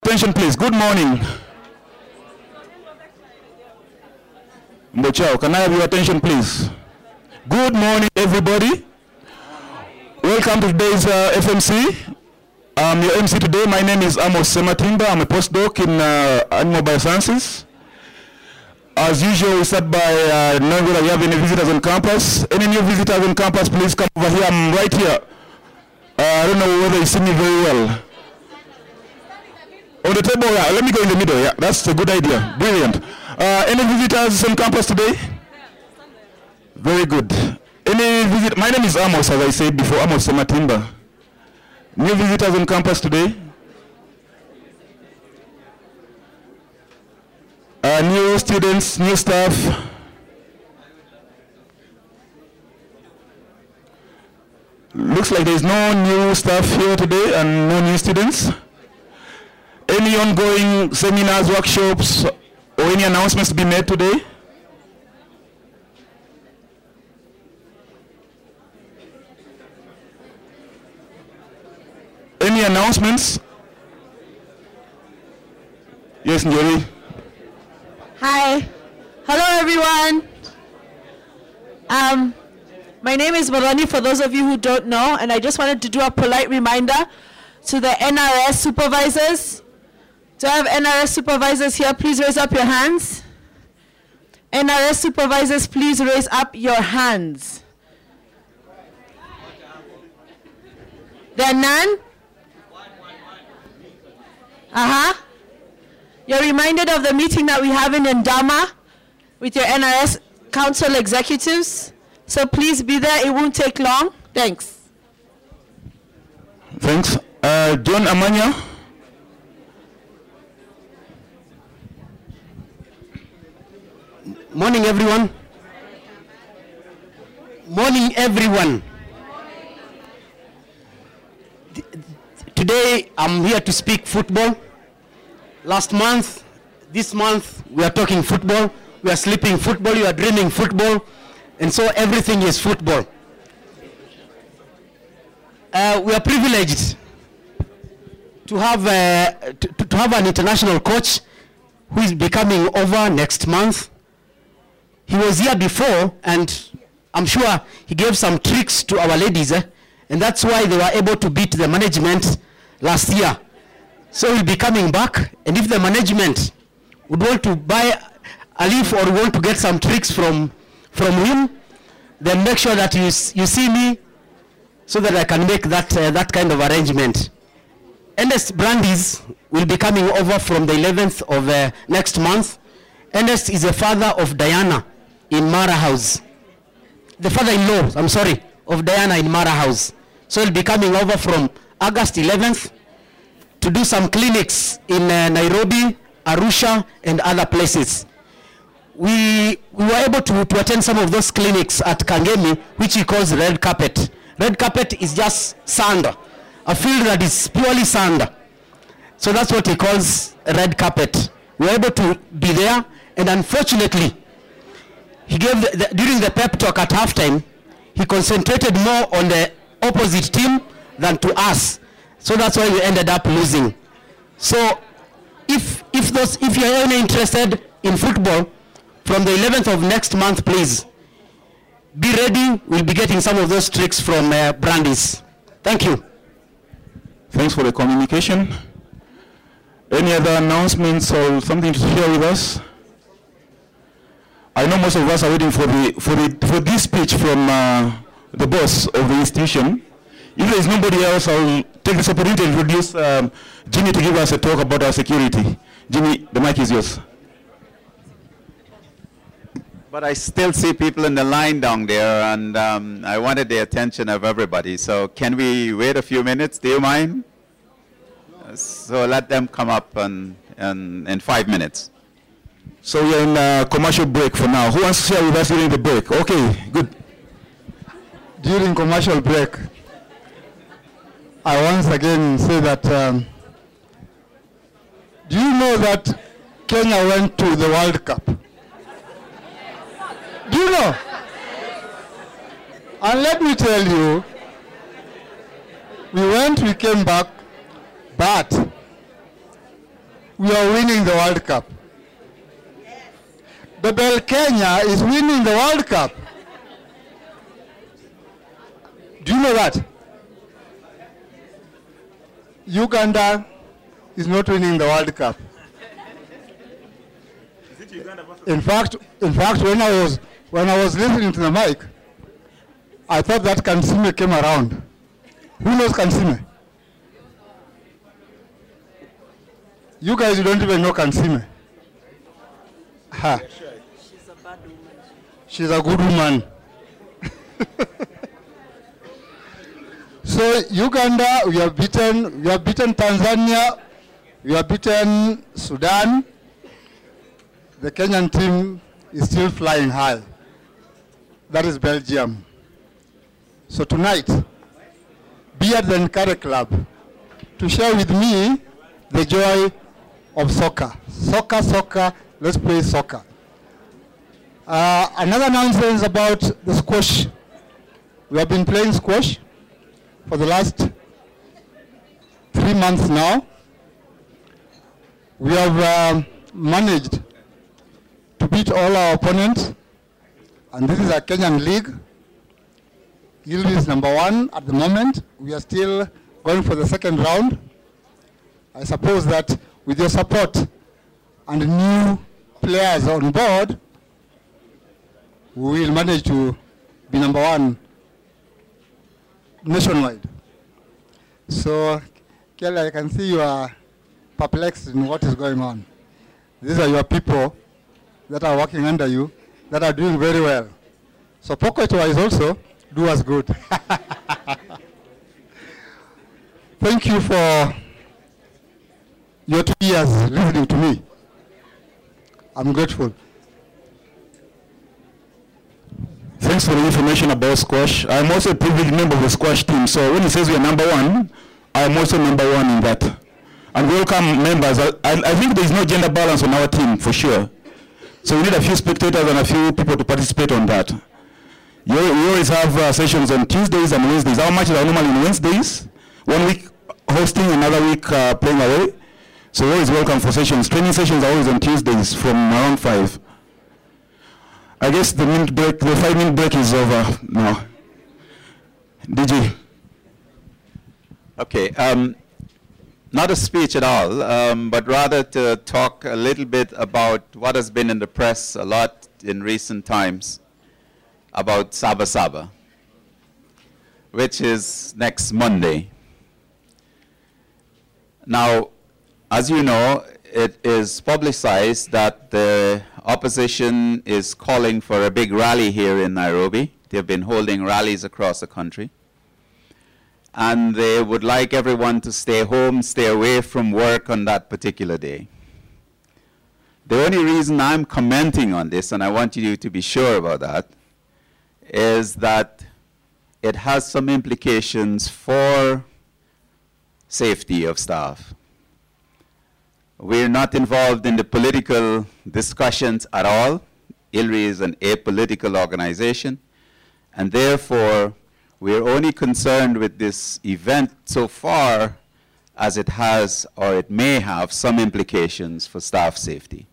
Attention, please. Good morning. Mbochao, can I have your attention, please? Good morning, everybody. Welcome to today's FMC. I'm your MC today. My name is Amos Sematimba. I'm a postdoc in Animal Biosciences. As usual, we start by knowing whether we have any visitors on campus. Any new visitors on campus, please come over here. I'm right here. I don't know whether you see me very well. On the table, yeah. Let me go in the middle. Yeah, that's a good idea. Brilliant. Any visitors on campus today? Very good. My name is Amos, as I said before, Amos Sematimba. New visitors on campus today? New students, new staff. Looks like there's no new staff here today and no new students. Any ongoing seminars, workshops, or any announcements to be made today? Any announcements? Yes, Njeri. Hi. Hello, everyone. My name is Moroni, for those of you who don't know, and I just wanted to do a polite reminder to the NRS supervisors. Do I have NRS supervisors here? Please raise up your hands. NRS supervisors, please raise up your hands. There are none? You're reminded of the meeting that we have in Ndama with your NRS council executives. So please be there. It won't take long. Thanks. Thanks. John Amanya. Morning, everyone. Morning, everyone. Today, I'm here to speak football. Last month, this month, we are talking football. We are sleeping football. We are dreaming football. And so everything is football. We are privileged to have an international coach who is becoming over next month. He was here before, and I'm sure he gave some tricks to our ladies, and that's why they were able to beat the management last year. So he'll be coming back, and if the management would want to buy a leaf or want to get some tricks from him, then make sure that you see me so that I can make that kind of arrangement. Ernest Brandes will be coming over from the 11th of next month. Ernest is the father of Diana in Mara House. The father-in-law, I'm sorry, of Diana in Mara House. So he'll be coming over from August 11th to do some clinics in Nairobi, Arusha, and other places. We were able to attend some of those clinics at Kangemi, which he calls red carpet. Red carpet is just sand, a field that is purely sand. So that's what he calls red carpet. We were able to be there, and unfortunately, he gave during the pep talk at halftime, he concentrated more on the opposite team than to us. So that's why we ended up losing. So if you're only interested in football, from the 11th of next month, please be ready. We'll be getting some of those tricks from Brandes. Thank you. Thanks for the communication. Any other announcements or something to share with us? I know most of us are waiting for this speech from the boss of the institution. If there is nobody else, I'll take this opportunity to introduce Jimmy to give us a talk about our security. Jimmy, the mic is yours. But I still see people in the line down there, and I wanted the attention of everybody. So can we wait a few minutes? Do you mind? So let them come up in 5 minutes. So we're in a commercial break for now. Who wants to share with us during the break? Okay, good. During commercial break, I once again say that, do you know that Kenya went to the World Cup? Do you know? And let me tell you, we went, we came back, but we are winning the World Cup. The Bell Kenya is winning the World Cup. Do you know that? Uganda is not winning the World Cup. In fact, when I was listening to the mic, I thought that Kansime came around. Who knows Kansime? You guys don't even know Kansime. Ha. She's a bad woman. She's a good woman. So Uganda, we have beaten Tanzania, we have beaten Sudan. The Kenyan team is still flying high. That is Belgium. So tonight, be at the Nkare Club to share with me the joy of soccer. Soccer, let's play soccer. Another announcement about the squash. We have been playing squash for the last 3 months now. We have managed to beat all our opponents, and this is a Kenyan league. Gilby is number 1 at the moment. We are still going for the second round. I suppose that with your support and new players on board, we will manage to be number 1 nationwide. So, Kelly, I can see you are perplexed in what is going on. These are your people that are working under you, that are doing very well. So pocket-wise also, do us good. Thank you for your 2 years listening to me. I'm grateful. Thanks for the information about squash. I'm also a privileged member of the squash team, so when he says we are number 1, I'm also number 1 in that. And welcome members. I think there is no gender balance on our team, for sure. So we need a few spectators and a few people to participate on that. We always have sessions on Tuesdays and Wednesdays. Our matches are normally on Wednesdays. 1 week hosting, another week playing away. So you're always welcome for sessions. Training sessions are always on Tuesdays from around 5. I guess the 5-minute break is over now. DJ. Okay, not a speech at all, but rather to talk a little bit about what has been in the press a lot in recent times about Saba Saba, which is next Monday. Now, as you know, it is publicized that the opposition is calling for a big rally here in Nairobi. They've been holding rallies across the country. And they would like everyone to stay home, stay away from work on that particular day. The only reason I'm commenting on this, and I want you to be sure about that, is that it has some implications for safety of staff. We're not involved in the political discussions at all. ILRI is an apolitical organization, and therefore we're only concerned with this event so far as it has, or it may have, some implications for staff safety.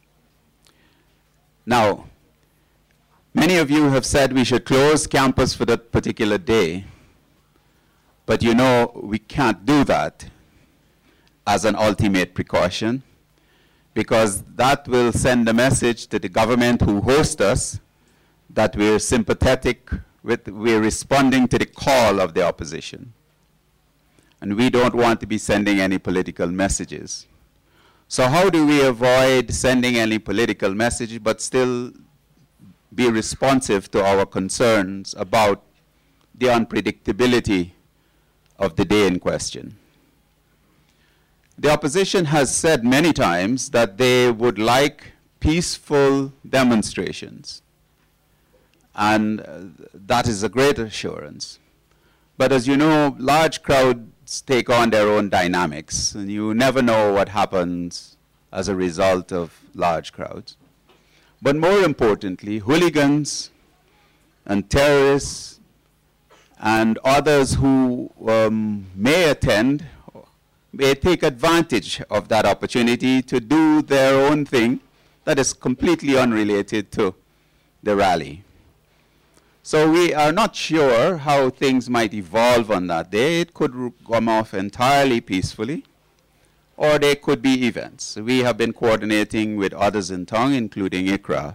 Now, many of you have said we should close campus for that particular day, but you know we can't do that as an ultimate precaution, because that will send a message to the government who host us that we're sympathetic with, we're responding to the call of the opposition. And we don't want to be sending any political messages. So how do we avoid sending any political message but still be responsive to our concerns about the unpredictability of the day in question? The opposition has said many times that they would like peaceful demonstrations. And that is a great assurance. But as you know, large crowds take on their own dynamics, and you never know what happens as a result of large crowds. But more importantly, hooligans and terrorists and others who may attend may take advantage of that opportunity to do their own thing that is completely unrelated to the rally. So we are not sure how things might evolve on that day. It could come off entirely peacefully, or there could be events. We have been coordinating with others in town, including ICRAF.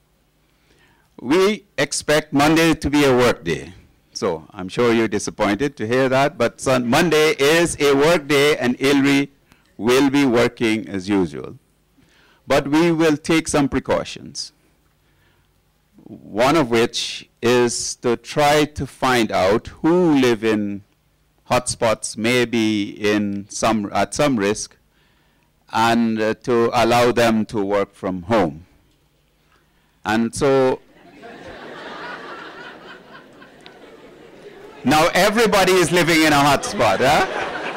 We expect Monday to be a work day. So I'm sure you're disappointed to hear that, but Monday is a work day and ILRI will be working as usual. But we will take some precautions. One of which is to try to find out who live in hotspots, maybe at some risk, and to allow them to work from home. And so now everybody is living in a hotspot, huh?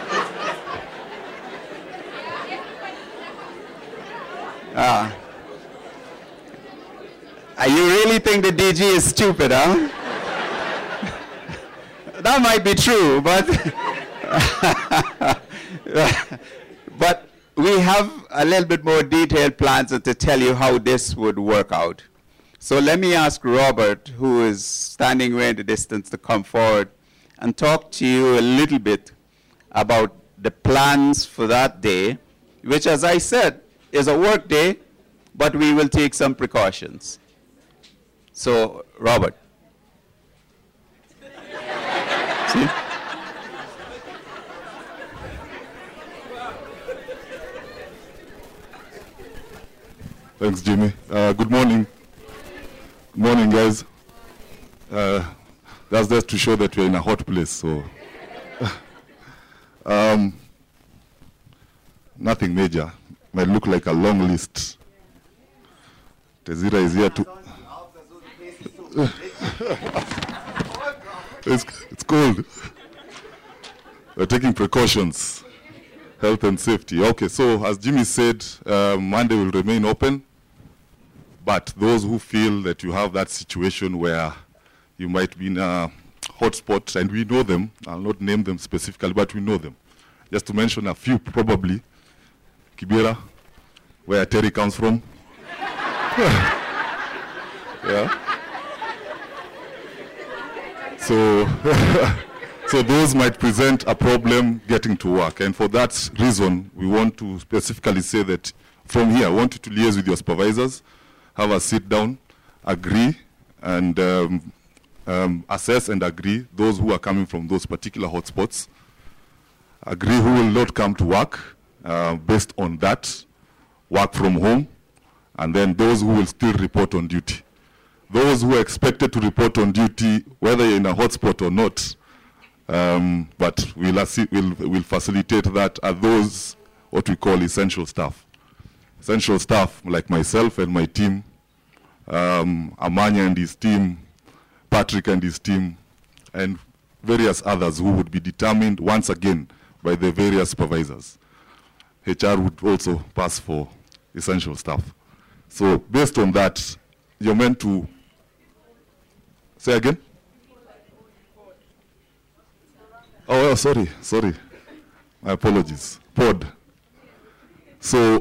You really think the DG is stupid, huh? That might be true, but but we have a little bit more detailed plans to tell you how this would work out. So let me ask Robert, who is standing way in the distance, to come forward and talk to you a little bit about the plans for that day, which, as I said, is a work day, but we will take some precautions. So, Robert. See? Thanks, Jimmy. Good morning. Good morning, guys. That's just to show that we're in a hot place. So, nothing major. Might look like a long list. Tezira is here to. It's cold. We're taking precautions, health and safety. Okay, so as Jimmy said, Monday will remain open. But those who feel that you have that situation where you might be in a hotspot, and we know them, I'll not name them specifically, but we know them. Just to mention a few, probably, Kibera, where Terry comes from. Yeah. So, so those might present a problem getting to work. And for that reason, we want to specifically say that from here, I want you to liaise with your supervisors, have a sit down, agree, and assess and agree those who are coming from those particular hotspots, agree who will not come to work based on that, work from home, and then those who will still report on duty. Those who are expected to report on duty, whether you're in a hotspot or not, but we'll facilitate that, are those what we call essential staff. Essential staff like myself and my team, Amanya and his team, Patrick and his team, and various others who would be determined once again by the various supervisors. HR would also pass for essential staff. So based on that, you're meant to, say again? Oh, sorry. My apologies. Pod. So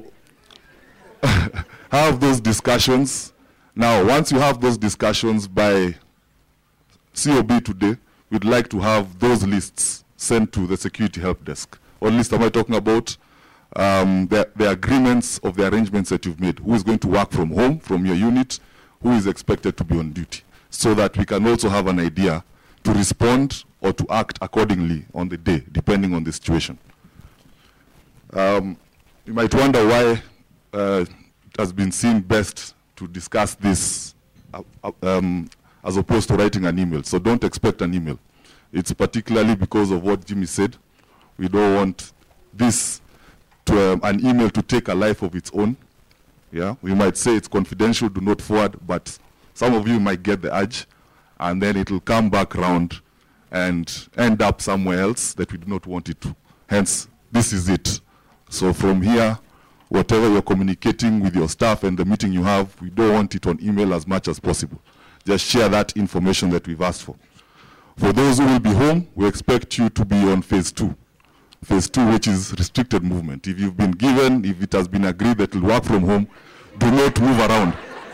have those discussions. Now, once you have those discussions by COB today, we'd like to have those lists sent to the security help desk. Or list am I talking about? The agreements of the arrangements that you've made. Who is going to work from home, from your unit, who is expected to be on duty, so that we can also have an idea to respond or to act accordingly on the day, depending on the situation. You might wonder why it has been seen best to discuss this as opposed to writing an email. So don't expect an email. It's particularly because of what Jimmy said. We don't want this to an email to take a life of its own. Yeah, we might say it's confidential, do not forward, but some of you might get the urge, and then it will come back around and end up somewhere else that we do not want it to. Hence, this is it. So from here, whatever you're communicating with your staff and the meeting you have, we don't want it on email as much as possible. Just share that information that we've asked for. For those who will be home, we expect you to be on phase 2. phase 2, which is restricted movement. If you've been given, if it has been agreed that you'll work from home, do not move around.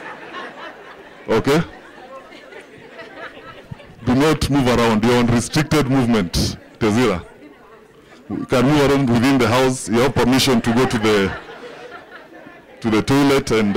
Okay? Do not move around. You're on restricted movement, Tezira. You can move around within the house. You have permission to go to the toilet, and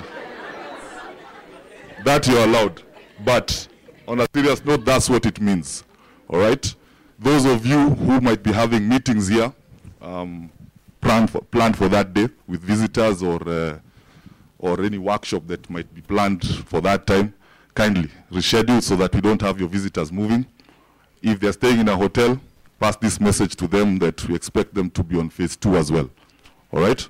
that you're allowed. But on a serious note, that's what it means. All right? Those of you who might be having meetings here, plan for that day with visitors or any workshop that might be planned for that time, kindly reschedule so that we don't have your visitors moving. If they're staying in a hotel, pass this message to them that we expect them to be on phase 2 as well. All right?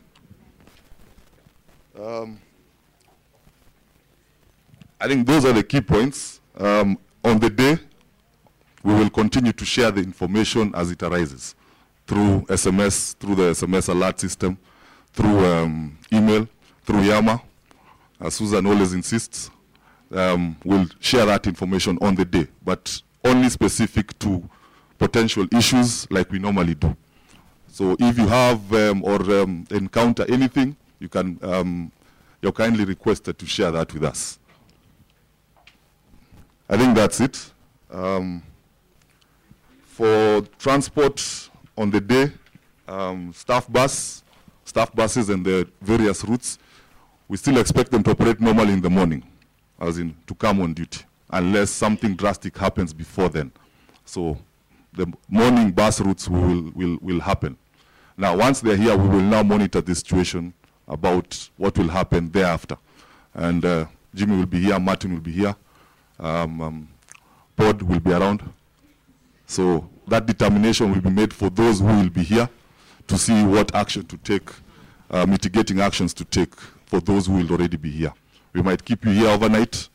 I think those are the key points. On the day, we will continue to share the information as it arises through SMS, through the SMS alert system, through email, through Yama. As Susan always insists, we'll share that information on the day, but only specific to potential issues like we normally do. So if you have encounter anything, you can, you're kindly requested to share that with us. I think that's it. For transport on the day, staff buses and the various routes, we still expect them to operate normally in the morning, as in to come on duty, unless something drastic happens before then. So the morning bus routes will happen. Now, once they're here, we will now monitor the situation about what will happen thereafter. And Jimmy will be here, Martin will be here, Pod will be around. So that determination will be made for those who will be here to see what action to take, mitigating actions to take for those who will already be here. We might keep you here overnight.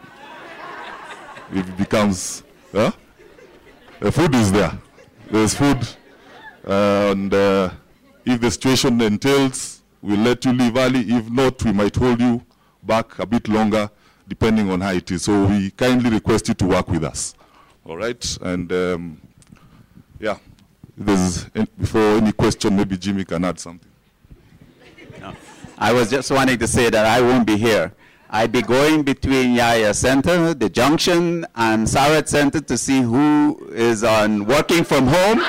If it becomes, the food is there. There's food. And if the situation entails, we'll let you leave early. If not, we might hold you back a bit longer, depending on how it is. So we kindly request you to work with us. All right? And yeah, before any question, maybe Jimmy can add something. No. I was just wanting to say that I won't be here. I'd be going between Yaya Center, the Junction, and Sarat Center to see who is on working from home.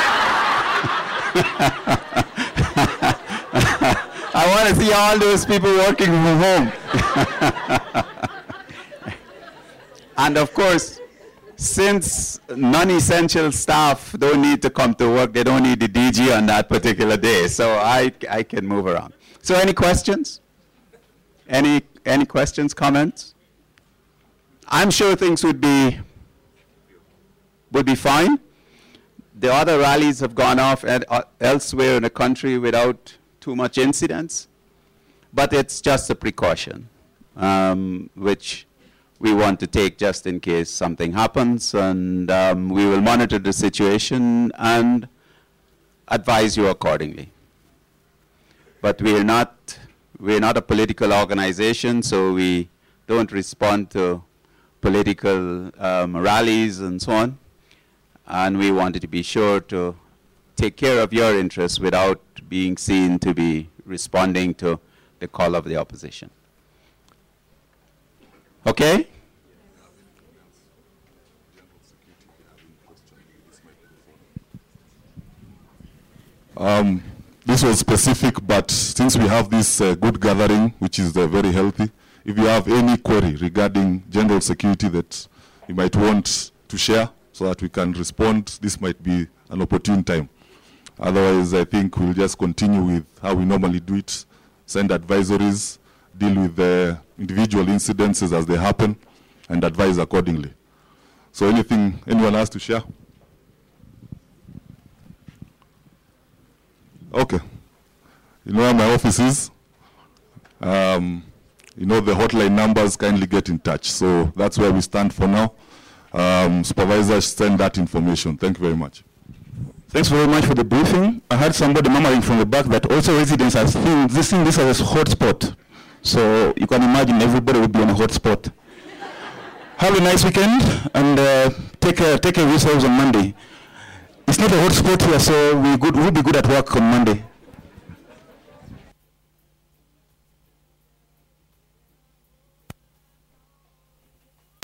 I want to see all those people working from home. And of course, since non-essential staff don't need to come to work, they don't need the DG on that particular day, so I can move around. So any questions? Any questions, comments? I'm sure things would be fine. The other rallies have gone off elsewhere in the country without too much incidents, but it's just a precaution, which we want to take just in case something happens, and we will monitor the situation and advise you accordingly. But we're not a political organization, so we don't respond to political rallies and so on. And we wanted to be sure to take care of your interests without being seen to be responding to the call of the opposition. Okay? This was specific, but since we have this good gathering, which is very healthy, if you have any query regarding general security that you might want to share so that we can respond, this might be an opportune time. Otherwise, I think we'll just continue with how we normally do it, send advisories, deal with the individual incidences as they happen, and advise accordingly. So anyone has to share? Okay. You know where my office is? You know the hotline numbers, kindly get in touch. So that's where we stand for now. Supervisors, send that information. Thank you very much. Thanks very much for the briefing. I heard somebody murmuring from the back that also residents are seeing this as a hotspot. So you can imagine everybody will be on a hotspot. Have a nice weekend and take care of yourselves on Monday. It's not a hot spot here, so we'll be good at work on Monday.